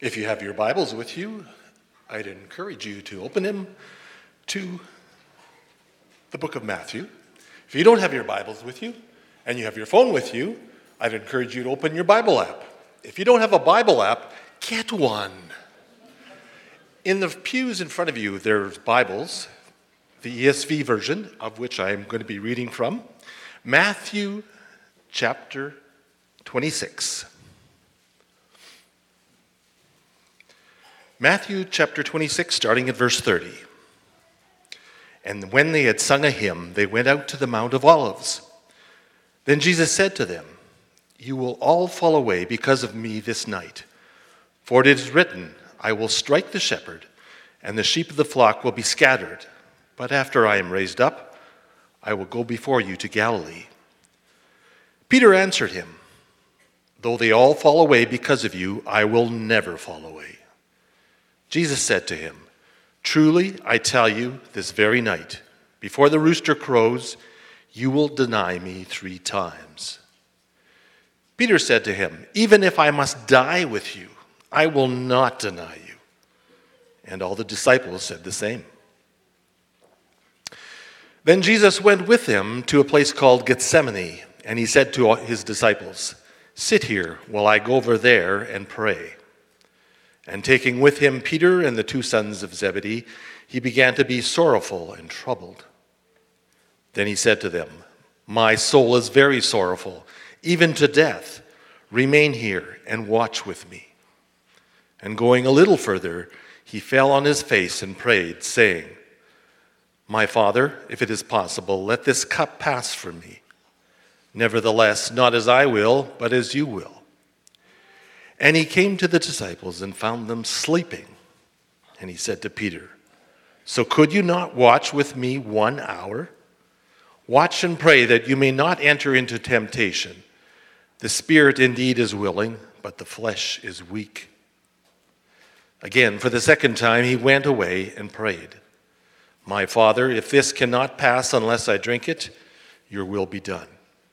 If you have your Bibles with you, I'd encourage you to open them to the book of Matthew. If you don't have your Bibles with you and you have your phone with you, I'd encourage you to open your Bible app. If you don't have a Bible app, get one. In the pews in front of you, there's Bibles, the ESV version, of which I am going to be reading from, Matthew chapter 26. Matthew chapter 26, starting at verse 30. And when they had sung a hymn, they went out to the Mount of Olives. Then Jesus said to them, "You will all fall away because of me this night. For it is written, I will strike the shepherd, and the sheep of the flock will be scattered. But after I am raised up, I will go before you to Galilee." Peter answered him, "Though they all fall away because of you, I will never fall away." Jesus said to him, "Truly, I tell you, this very night, before the rooster crows, you will deny me 3 times. Peter said to him, "Even if I must die with you, I will not deny you." And all the disciples said the same. Then Jesus went with them to a place called Gethsemane, and he said to his disciples, "Sit here while I go over there and pray." And taking with him Peter and the 2 sons of Zebedee, he began to be sorrowful and troubled. Then he said to them, "My soul is very sorrowful, even to death. Remain here and watch with me." And going a little further, he fell on his face and prayed, saying, "My Father, if it is possible, let this cup pass from me. Nevertheless, not as I will, but as you will." And he came to the disciples and found them sleeping. And he said to Peter, "So could you not watch with me 1 hour? Watch and pray that you may not enter into temptation. The spirit indeed is willing, but the flesh is weak." Again, for the second time, he went away and prayed, "My Father, if this cannot pass unless I drink it, your will be done."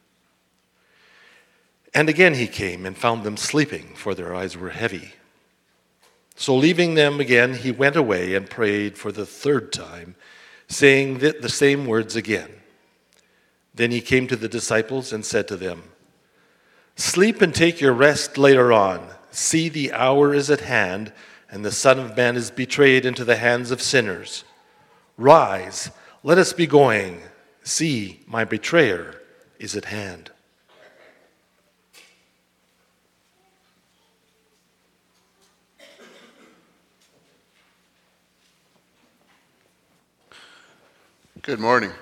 And again he came and found them sleeping, for their eyes were heavy. So leaving them again, he went away and prayed for the 3rd time, saying the same words again. Then he came to the disciples and said to them, "Sleep and take your rest later on. See, the hour is at hand, and the Son of Man is betrayed into the hands of sinners. Rise, let us be going. See, my betrayer is at hand." Good morning.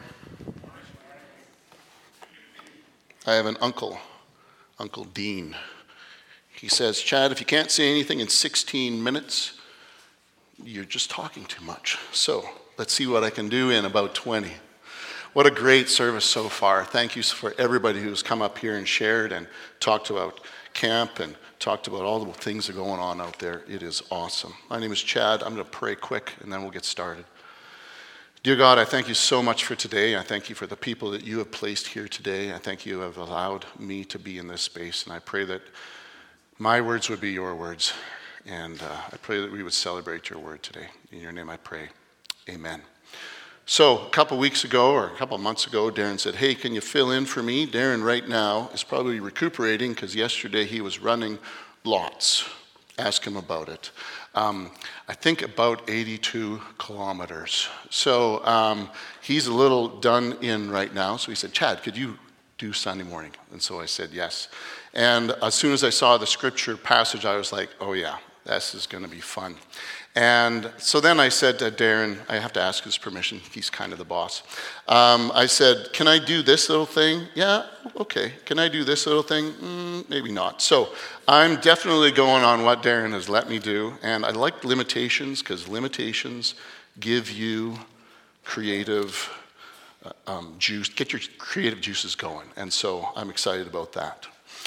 I have an uncle, Uncle Dean. He says, "Chad, if you can't say anything in 16 minutes, you're just talking too much. So let's see what I can do in about 20. What a great service so far. Thank you for everybody who's come up here and shared and talked about camp and talked about all the things that are going on out there. It is awesome. My name is Chad. I'm going to pray quick and then we'll get started. Dear God, I thank you so much for today. I thank you for the people that you have placed here today. I thank you have allowed me to be in this space, and I pray that my words would be your words, and I pray that we would celebrate your word today. In your name I pray, amen. So a couple weeks ago, or a couple months ago, Darren said, "Hey, can you fill in for me?" Darren right now is probably recuperating because yesterday he was running lots. Ask him about it. I think about 82 kilometers. So he's a little done in right now. So he said, "Chad, could you do Sunday morning?" And so I said yes. And as soon as I saw the scripture passage, I was like, oh yeah, this is going to be fun. And so then I said to Darren, I have to ask his permission. He's kind of the boss. I said, "Can I do this little thing?" "Yeah, okay." "Can I do this little thing?" Maybe not. So I'm definitely going on what Darren has let me do. And I like limitations because limitations give you creative juice, get your creative juices going. And so I'm excited about that.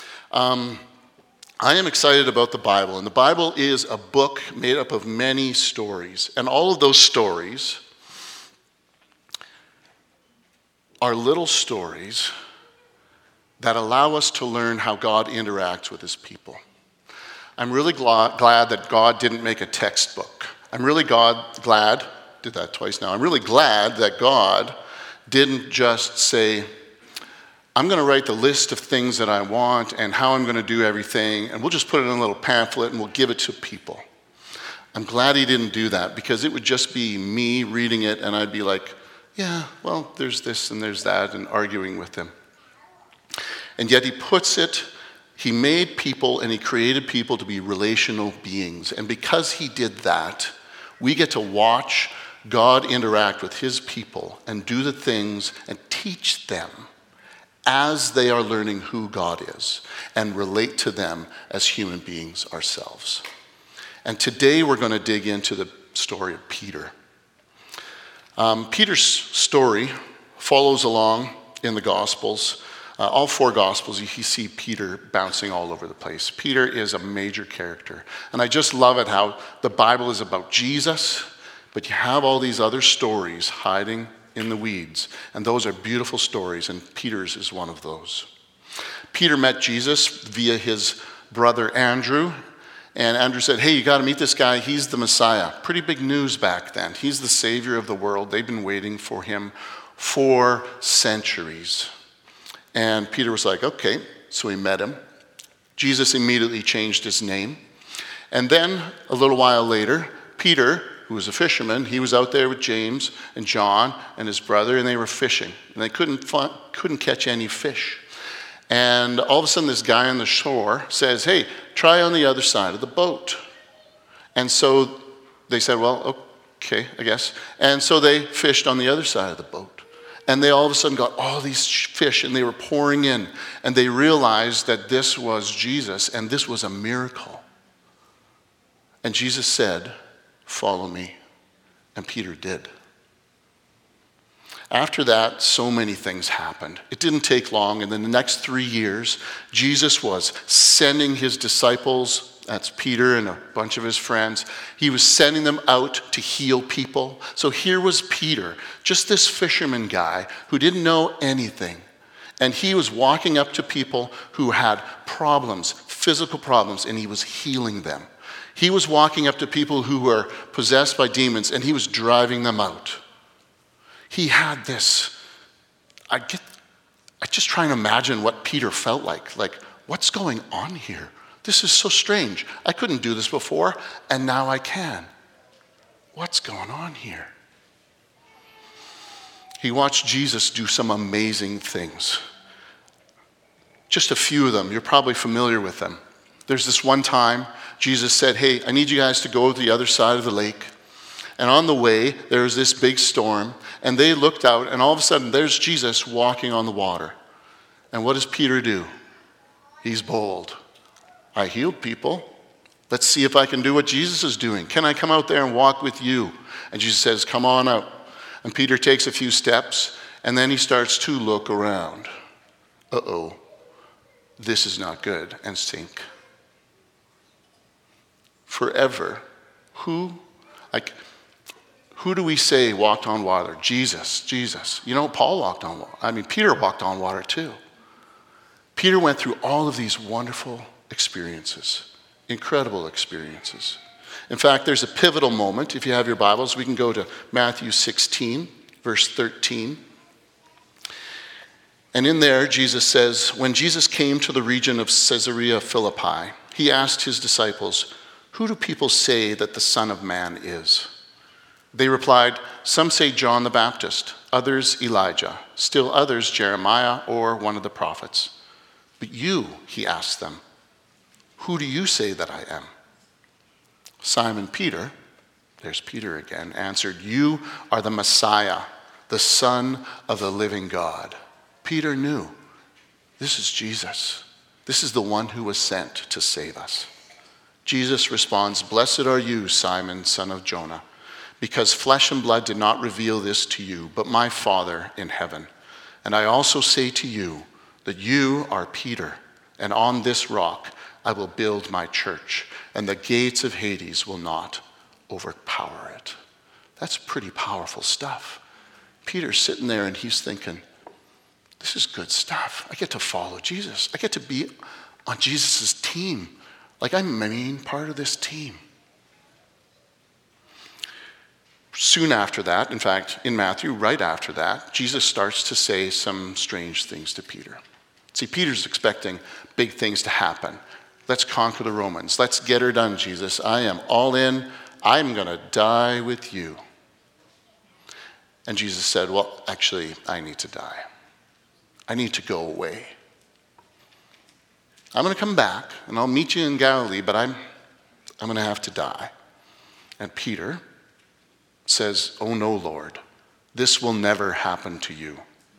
I am excited about the Bible, and the Bible is a book made up of many stories, and all of those stories are little stories that allow us to learn how God interacts with his people. I'm really glad that God didn't make a textbook. I'm really glad, did that twice now. I'm really glad that God didn't just say, I'm going to write the list of things that I want and how I'm going to do everything, and we'll just put it in a little pamphlet and we'll give it to people. I'm glad he didn't do that, because it would just be me reading it and I'd be like, yeah, well, there's this and there's that, and arguing with him. And yet he made people and he created people to be relational beings. And because he did that, we get to watch God interact with his people and do the things and teach them as they are learning who God is and relate to them as human beings ourselves. And today we're going to dig into the story of Peter. Peter's story follows along in the Gospels. All 4 Gospels, you see Peter bouncing all over the place. Peter is a major character. And I just love it how the Bible is about Jesus, but you have all these other stories hiding in the weeds. And those are beautiful stories, and Peter's is one of those. Peter met Jesus via his brother Andrew. And Andrew said, hey, you got to meet this guy. He's the Messiah. Pretty big news back then. He's the Savior of the world. They've been waiting for him for centuries. And Peter was like, okay. So he met him. Jesus immediately changed his name. And then a little while later, Peter, who was a fisherman, he was out there with James and John and his brother, and they were fishing. And they couldn't catch any fish. And all of a sudden, this guy on the shore says, hey, try on the other side of the boat. And so they said, well, okay, I guess. And so they fished on the other side of the boat. And they all of a sudden got all these fish, and they were pouring in. And they realized that this was Jesus, and this was a miracle. And Jesus said, follow me. And Peter did. After that, so many things happened. It didn't take long, and in the next 3 years, Jesus was sending his disciples, that's Peter and a bunch of his friends, he was sending them out to heal people. So here was Peter, just this fisherman guy who didn't know anything. And he was walking up to people who had problems, physical problems, and he was healing them. He was walking up to people who were possessed by demons, and he was driving them out. He had this, I just try and imagine what Peter felt like. Like, what's going on here? This is so strange. I couldn't do this before, and now I can. What's going on here? He watched Jesus do some amazing things. Just a few of them. You're probably familiar with them. There's this one time Jesus said, hey, I need you guys to go to the other side of the lake. And on the way, there was this big storm. And they looked out, and all of a sudden, there's Jesus walking on the water. And what does Peter do? He's bold. I healed people. Let's see if I can do what Jesus is doing. Can I come out there and walk with you? And Jesus says, come on out. And Peter takes a few steps, and then he starts to look around. Uh-oh, this is not good, and sink. Forever, who do we say walked on water? Jesus. You know, Paul walked on water. Peter walked on water too. Peter went through all of these wonderful experiences, incredible experiences. In fact, there's a pivotal moment. If you have your Bibles, we can go to Matthew 16, verse 13. And in there, Jesus says, when Jesus came to the region of Caesarea Philippi, he asked his disciples, who do people say that the Son of Man is? They replied, some say John the Baptist, others Elijah, still others Jeremiah or one of the prophets. But you, he asked them, who do you say that I am? Simon Peter, there's Peter again, answered, you are the Messiah, the Son of the living God. Peter knew, this is Jesus. This is the one who was sent to save us. Jesus responds, blessed are you, Simon, son of Jonah, because flesh and blood did not reveal this to you, but my Father in heaven. And I also say to you that you are Peter, and on this rock I will build my church, and the gates of Hades will not overpower it. That's pretty powerful stuff. Peter's sitting there and he's thinking, this is good stuff. I get to follow Jesus. I get to be on Jesus' team. Like I'm a main part of this team. Soon after that, in fact, in Matthew, right after that, Jesus starts to say some strange things to Peter. See, Peter's expecting big things to happen. Let's conquer the Romans. Let's get her done, Jesus. I am all in. I'm going to die with you. And Jesus said, well, actually, I need to die. I need to go away. I'm going to come back, and I'll meet you in Galilee, but I'm going to have to die. And Peter says, oh no, Lord, this will never happen to you.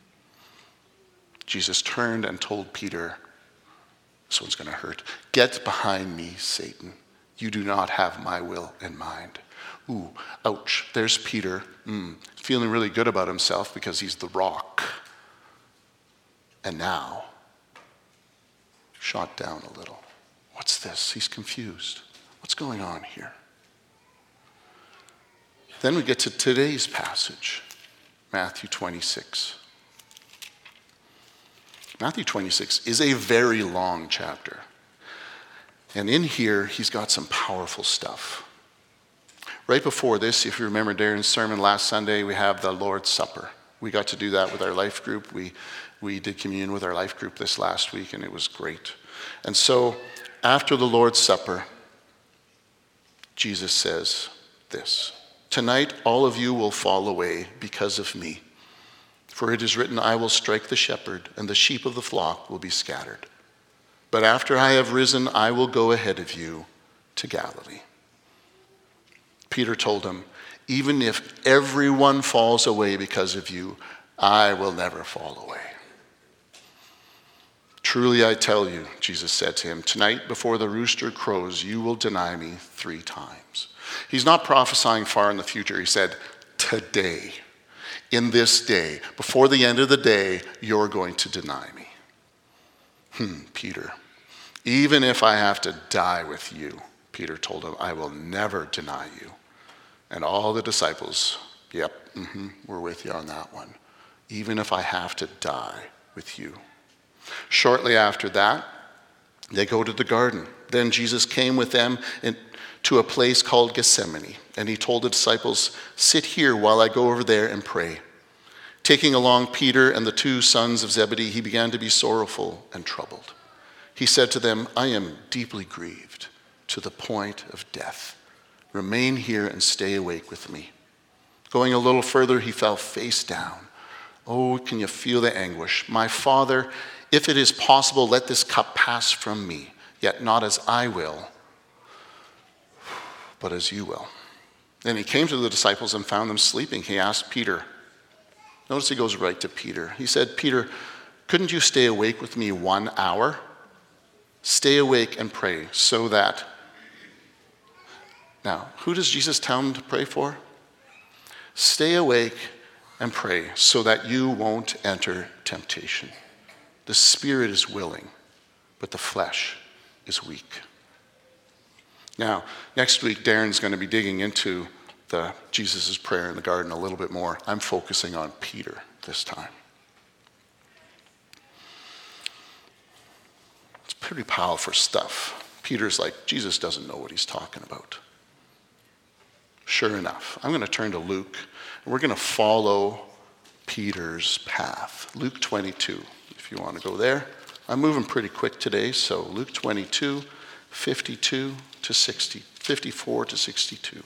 Jesus turned and told Peter, this one's going to hurt, get behind me, Satan. You do not have my will in mind. Ooh, ouch, there's Peter, feeling really good about himself because he's the rock. And now, shot down a little. What's this? He's confused. What's going on here? Then we get to today's passage, Matthew 26. Matthew 26 is a very long chapter. And in here, he's got some powerful stuff. Right before this, if you remember Darren's sermon last Sunday, we have the Lord's Supper. We got to do that with our life group. We did communion with our life group this last week, and it was great. And so, after the Lord's Supper, Jesus says this, tonight all of you will fall away because of me. For it is written, I will strike the shepherd, and the sheep of the flock will be scattered. But after I have risen, I will go ahead of you to Galilee. Peter told him, even if everyone falls away because of you, I will never fall away. Truly I tell you, Jesus said to him, tonight before the rooster crows, you will deny me 3 times. He's not prophesying far in the future. He said, today, in this day, before the end of the day, you're going to deny me. Peter, even if I have to die with you, Peter told him, I will never deny you. And all the disciples, we're with you on that one. Even if I have to die with you. Shortly after that, they go to the garden. Then Jesus came with them to a place called Gethsemane. And he told the disciples, sit here while I go over there and pray. Taking along Peter and the 2 sons of Zebedee, he began to be sorrowful and troubled. He said to them, I am deeply grieved to the point of death. Remain here and stay awake with me. Going a little further, he fell face down. Oh, can you feel the anguish? My Father, if it is possible, let this cup pass from me, yet not as I will, but as you will. Then he came to the disciples and found them sleeping. He asked Peter. Notice he goes right to Peter. He said, Peter, couldn't you stay awake with me 1 hour? Stay awake and pray so that... Now, who does Jesus tell him to pray for? Stay awake and pray so that you won't enter temptation. The spirit is willing, but the flesh is weak. Now, next week, Darren's going to be digging into Jesus' prayer in the garden a little bit more. I'm focusing on Peter this time. It's pretty powerful stuff. Peter's like, Jesus doesn't know what he's talking about. Sure enough, I'm going to turn to Luke, and we're going to follow Peter's path. Luke 22, if you want to go there. I'm moving pretty quick today, so Luke 22, 52 to 60, 54 to 62.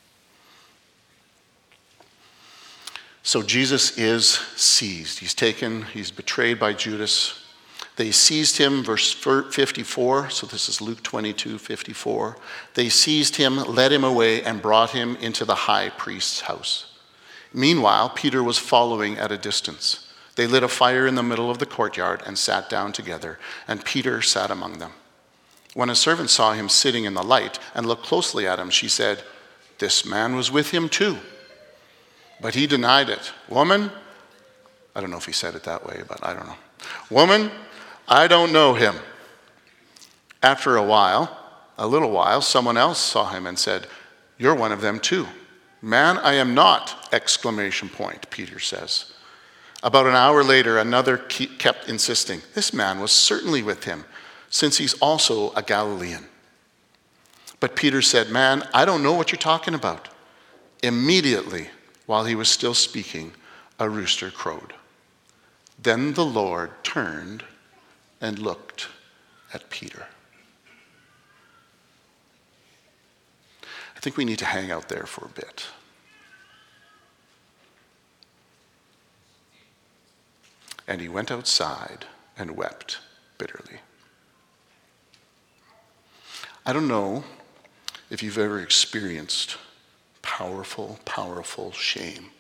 So Jesus is seized. He's betrayed by Judas. They seized him, verse 54, so this is Luke 22, 54. They seized him, led him away, and brought him into the high priest's house. Meanwhile, Peter was following at a distance. They lit a fire in the middle of the courtyard and sat down together, and Peter sat among them. When a servant saw him sitting in the light and looked closely at him, she said, this man was with him too. But he denied it. Woman, I don't know if he said it that way, but I don't know. Woman, I don't know him. After a little while, someone else saw him and said, you're one of them too. Man, I am not, ! Peter says. About an hour later, another kept insisting, this man was certainly with him, since he's also a Galilean. But Peter said, "Man, I don't know what you're talking about." Immediately, while he was still speaking, a rooster crowed. Then the Lord turned and looked at Peter. I think we need to hang out there for a bit. And he went outside and wept bitterly. I don't know if you've ever experienced powerful, powerful shame.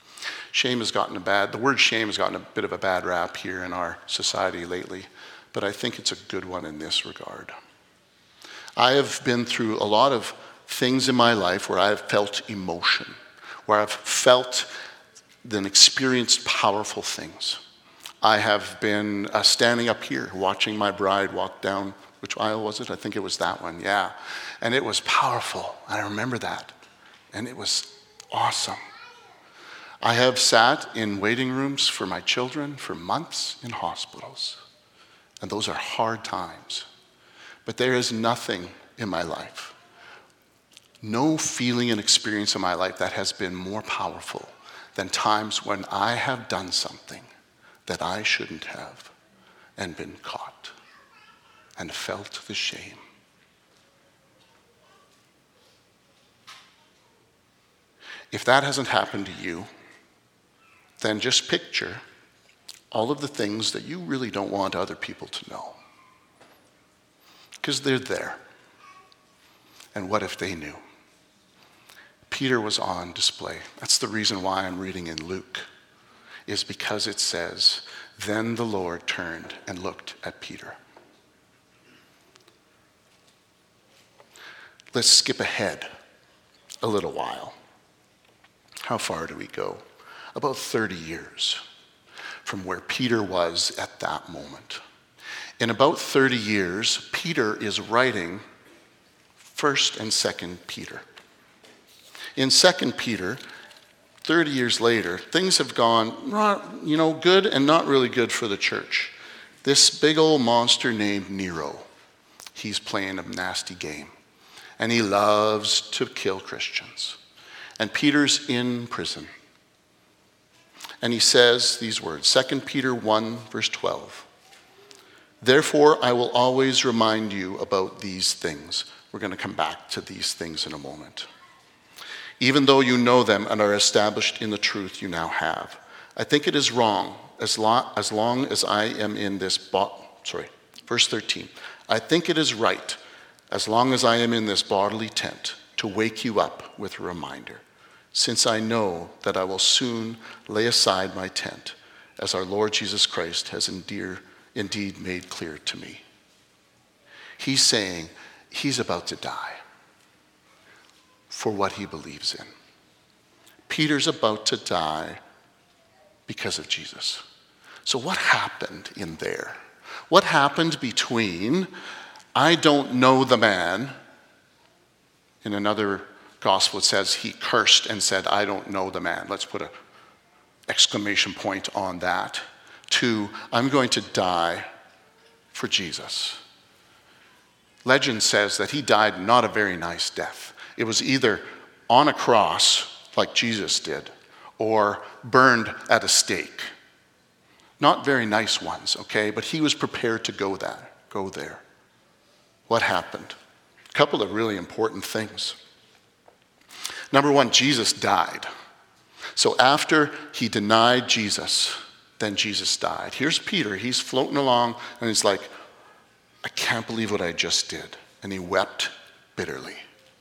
The word shame has gotten a bit of a bad rap here in our society lately, but I think it's a good one in this regard. I have been through a lot of things in my life where I've felt emotion, where I've felt and experienced powerful things. I have been standing up here watching my bride walk down, which aisle was it? I think it was that one, yeah. And it was powerful. I remember that. And it was awesome. I have sat in waiting rooms for my children for months in hospitals. And those are hard times. But there is nothing in my life, no feeling and experience in my life that has been more powerful than times when I have done something that I shouldn't have and been caught and felt the shame. If that hasn't happened to you, then just picture all of the things that you really don't want other people to know. Because they're there. And what if they knew? Peter was on display. That's the reason why I'm reading in Luke, is because it says, then the Lord turned and looked at Peter. Let's skip ahead a little while. How far do we go? About 30 years from where Peter was at that moment. In about 30 years, Peter is writing 1st and 2nd Peter. In 2nd Peter, 30 years later, things have gone, good and not really good for the church. This big old monster named Nero, he's playing a nasty game. And he loves to kill Christians. And Peter's in prison. And he says these words, 2 Peter 1, verse 12. Therefore, I will always remind you about these things. We're going to come back to these things in a moment. Even though you know them and are established in the truth you now have. I think it is wrong, as long as I am in this verse 13. I think it is right, as long as I am in this bodily tent, to wake you up with a reminder, since I know that I will soon lay aside my tent, as our Lord Jesus Christ has indeed made clear to me. He's saying he's about to die for what he believes in. Peter's about to die because of Jesus. So what happened in there? What happened between I don't know the man? In another gospel it says he cursed and said, I don't know the man. Let's put an exclamation point on that. To I'm going to die for Jesus. Legend says that he died not a very nice death. It was either on a cross, like Jesus did, or burned at a stake. Not very nice ones, okay? But he was prepared to go there. What happened? A couple of really important things. Number one, Jesus died. So after he denied Jesus, then Jesus died. Here's Peter. He's floating along, and he's like, I can't believe what I just did. And he wept bitterly.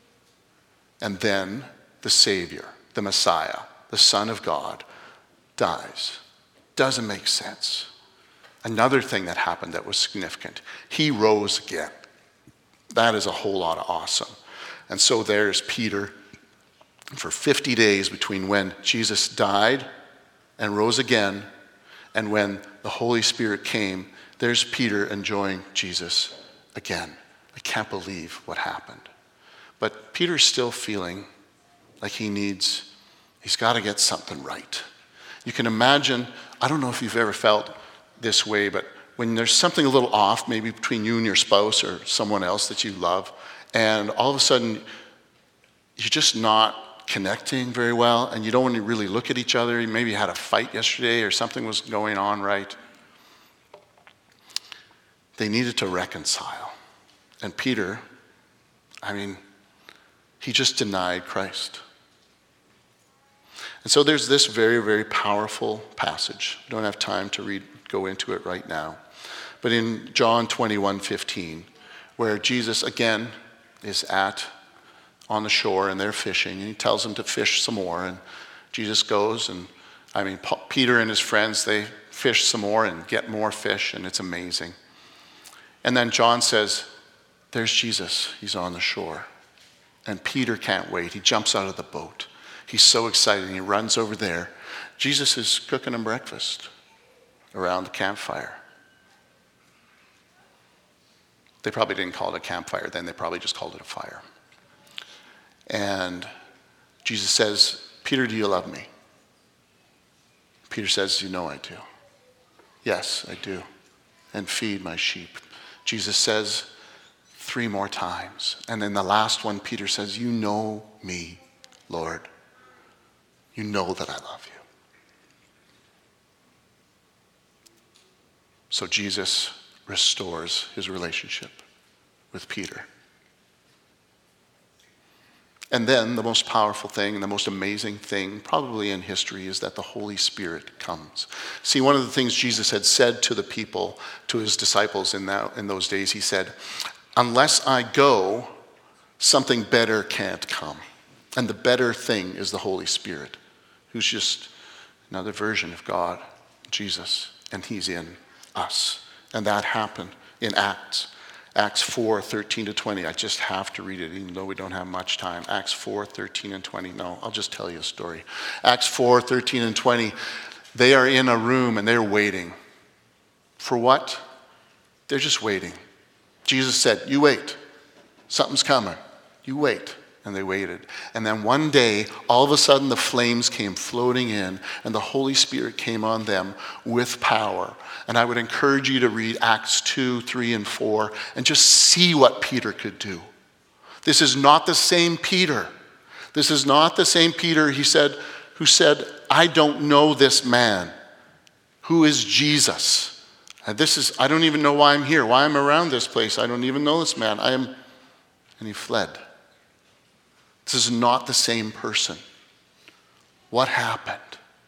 And then the Savior, the Messiah, the Son of God, dies. Doesn't make sense. Another thing that happened that was significant, he rose again. That is a whole lot of awesome. And so there's Peter for 50 days between when Jesus died and rose again and when the Holy Spirit came. There's Peter enjoying Jesus again. I can't believe what happened. But Peter's still feeling like he's got to get something right. You can imagine, I don't know if you've ever felt this way, but when there's something a little off, maybe between you and your spouse or someone else that you love, and all of a sudden, you're just not connecting very well, and you don't want to really look at each other. Maybe you had a fight yesterday or something was going on, right? They needed to reconcile. And Peter, he just denied Christ. And so there's this very, very powerful passage. We don't have time to go into it right now. But in John 21:15, where Jesus again is on the shore and they're fishing, and he tells them to fish some more, and Jesus goes, and Peter and his friends, they fish some more and get more fish, and it's amazing. And then John says, there's Jesus, he's on the shore. And Peter can't wait, he jumps out of the boat. He's so excited, and he runs over there. Jesus is cooking him breakfast around the campfire. They probably didn't call it a campfire then, they probably just called it a fire. And Jesus says, Peter, do you love me? Peter says, you know I do. Yes, I do. And feed my sheep. Jesus says 3 more times. And then the last one, Peter says, you know me, Lord. You know that I love you. So Jesus restores his relationship with Peter. And then the most powerful thing and the most amazing thing probably in history is that the Holy Spirit comes. See, one of the things Jesus had said to the people, to his disciples in those days, he said, unless I go, something better can't come. And the better thing is the Holy Spirit, who's just another version of God, Jesus, and he's in us. And that happened in Acts 4:13-20. I just have to read it, even though we don't have much time. Acts 4:13-20. No, I'll just tell you a story. Acts 4:13-20. They are in a room and they're waiting. For what? They're just waiting. Jesus said, you wait. Something's coming. You wait. And they waited. And then one day, all of a sudden, the flames came floating in, and the Holy Spirit came on them with power. And I would encourage you to read Acts 2, 3, and 4, and just see what Peter could do. This is not the same Peter. This is not the same Peter, who said, I don't know this man. Who is Jesus? And I don't even know why I'm here, why I'm around this place. I don't even know this man. And he fled. This is not the same person. What happened?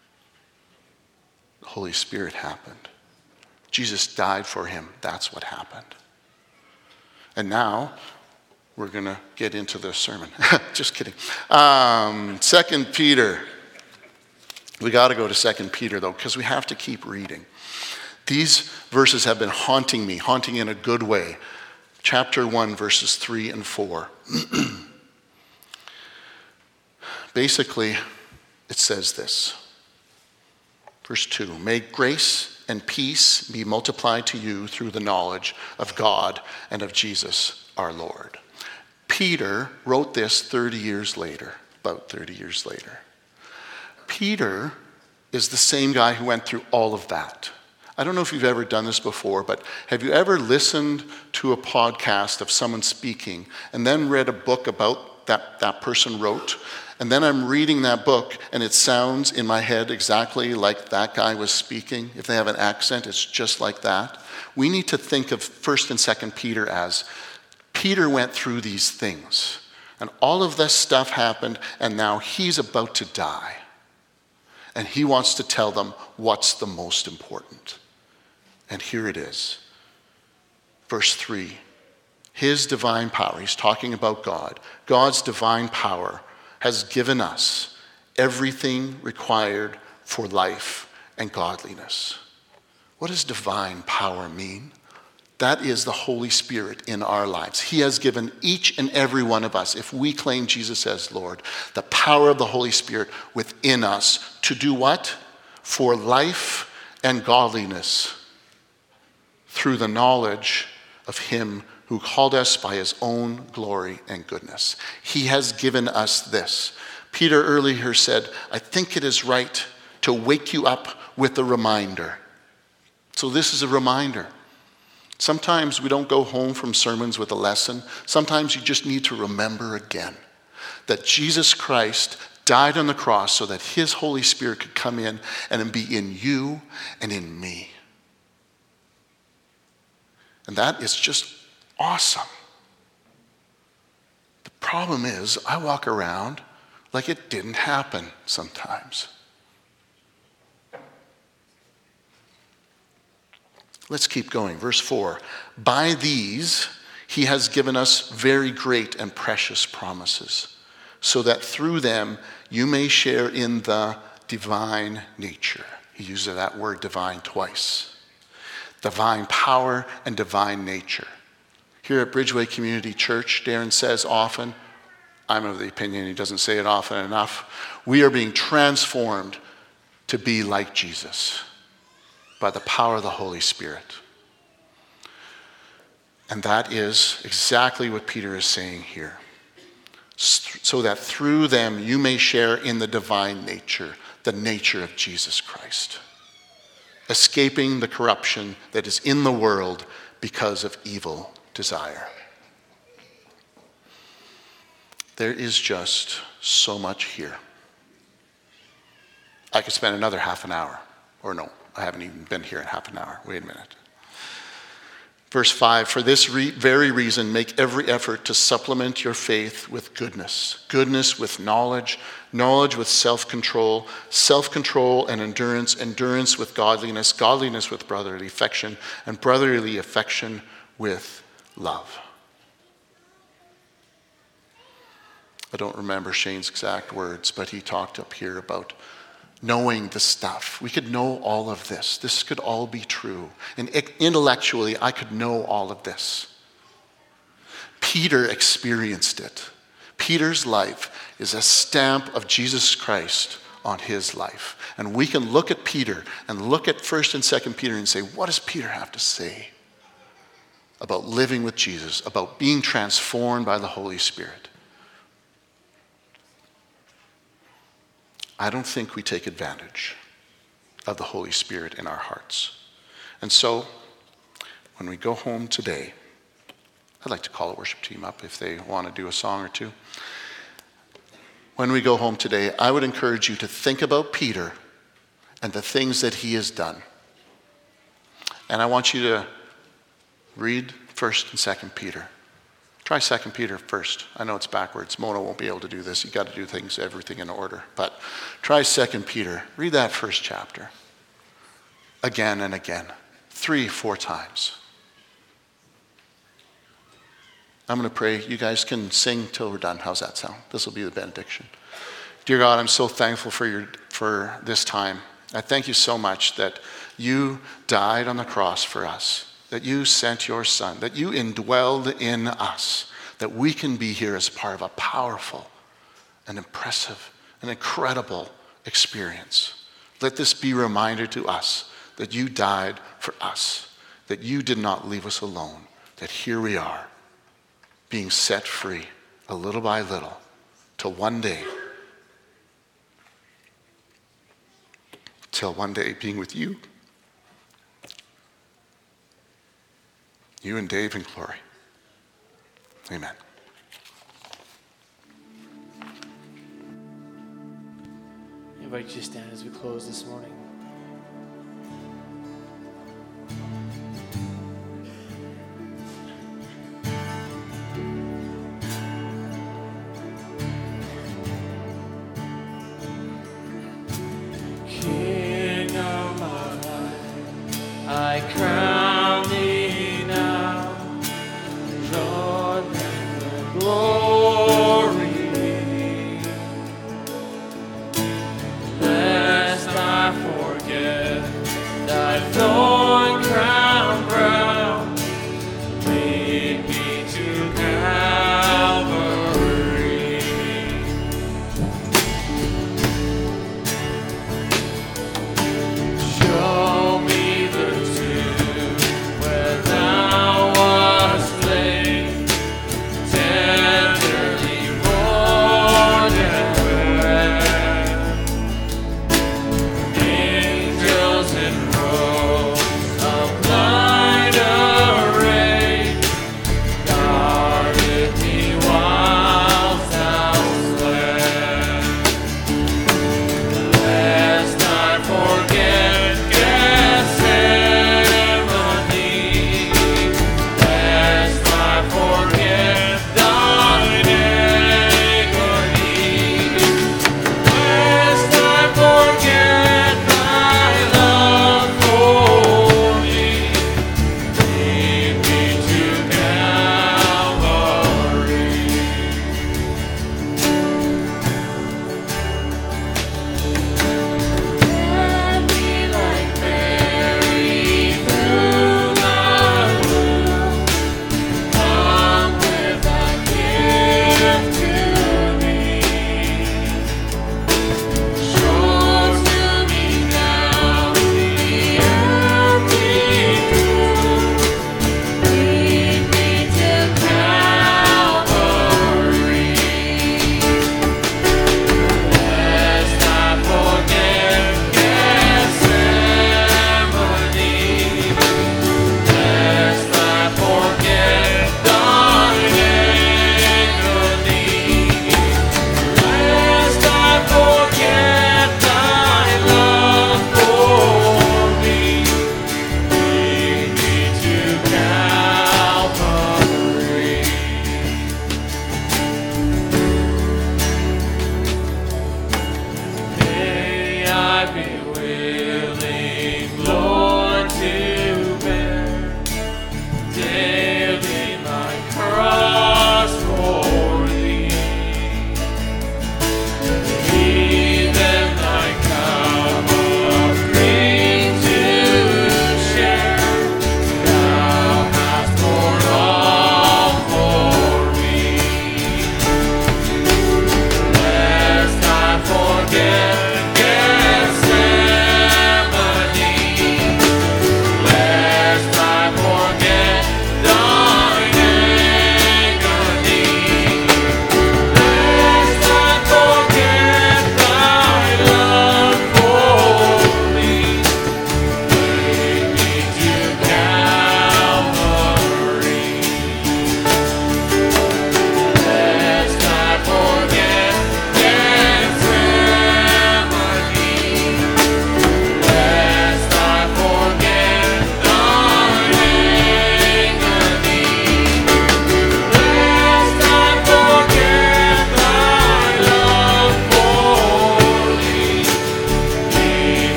The Holy Spirit happened. Jesus died for him. That's what happened. And now we're going to get into the sermon. Just kidding. 2 Peter. We got to go to 2 Peter, though, because we have to keep reading. These verses have been haunting in a good way. Chapter 1, verses 3 and 4. Basically, it says this. Verse 2, may grace and peace be multiplied to you through the knowledge of God and of Jesus our Lord. Peter wrote this 30 years later, about 30 years later. Peter is the same guy who went through all of that. I don't know if you've ever done this before, but have you ever listened to a podcast of someone speaking and then read a book about that person wrote? And then I'm reading that book, and it sounds in my head exactly like that guy was speaking. If they have an accent, it's just like that. We need to think of 1st and 2nd Peter as Peter went through these things. And all of this stuff happened, and now he's about to die. And he wants to tell them what's the most important. And here it is. Verse 3. His divine power, he's talking about God. God's divine power has given us everything required for life and godliness. What does divine power mean? That is the Holy Spirit in our lives. He has given each and every one of us, if we claim Jesus as Lord, the power of the Holy Spirit within us to do what? For life and godliness through the knowledge of him who called us by his own glory and goodness. He has given us this. Peter earlier said, I think it is right to wake you up with a reminder. So this is a reminder. Sometimes we don't go home from sermons with a lesson. Sometimes you just need to remember again that Jesus Christ died on the cross so that his Holy Spirit could come in and be in you and in me. And that is just awesome. The problem is, I walk around like it didn't happen sometimes. Let's keep going. Verse 4. By these he has given us very great and precious promises, so that through them you may share in the divine nature. He uses that word divine twice. Divine power and divine nature. Here at Bridgeway Community Church, Darren says often, I'm of the opinion he doesn't say it often enough, we are being transformed to be like Jesus by the power of the Holy Spirit. And that is exactly what Peter is saying here. So that through them you may share in the divine nature, the nature of Jesus Christ, escaping the corruption that is in the world because of evil desire. There is just so much here. I could spend another half an hour, or no, I haven't even been here in half an hour. Wait a minute. Verse 5, for this very reason, make every effort to supplement your faith with goodness. Goodness with knowledge, knowledge with self-control, self-control and endurance, endurance with godliness, godliness with brotherly affection, and brotherly affection with love. I don't remember Shane's exact words, but he talked up here about knowing the stuff. We could know all of this. This could all be true. And intellectually, I could know all of this. Peter experienced it. Peter's life is a stamp of Jesus Christ on his life. And we can look at Peter and look at 1 and 2 Peter and say, what does Peter have to say about living with Jesus, about being transformed by the Holy Spirit? I don't think we take advantage of the Holy Spirit in our hearts. And so, when we go home today, I'd like to call the worship team up if they want to do a song or two. When we go home today, I would encourage you to think about Peter and the things that he has done. And I want you to read 1 and 2 Peter. Try 2 Peter first. I know it's backwards. Mona won't be able to do this. You've got to do everything in order. But try 2 Peter. Read that first chapter. Again and again. 3-4 times. I'm going to pray. You guys can sing till we're done. How's that sound? This will be the benediction. Dear God, I'm so thankful for this time. I thank you so much that you died on the cross for us, that you sent your Son, that you indwelled in us, that we can be here as part of a powerful and impressive and incredible experience. Let this be a reminder to us that you died for us, that you did not leave us alone, that here we are, being set free a little by little, till one day being with you. You and Dave in glory. Amen. I invite you to stand as we close this morning. King of my life, I crown thee now. Lord, let the glory, lest I forget thy thorn crown brow, lead me to Calvary. Show me the tomb where thou wast laid, tell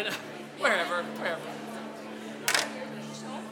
I know.